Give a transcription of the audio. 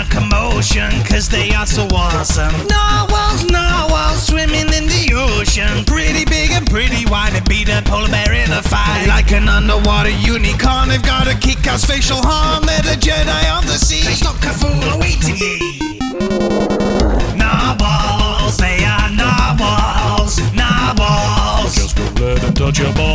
a commotion, cause they are so awesome. Narwhals, swimming in the ocean. Pretty big and pretty wide, they beat a polar bear in a fight. Like an underwater unicorn, they've got a kick-ass facial harm. They're the Jedi of the sea. They stop Cthulhu waiting ye. Narwhals, they are narwhals. Narwhals. Just don't let them touch your balls.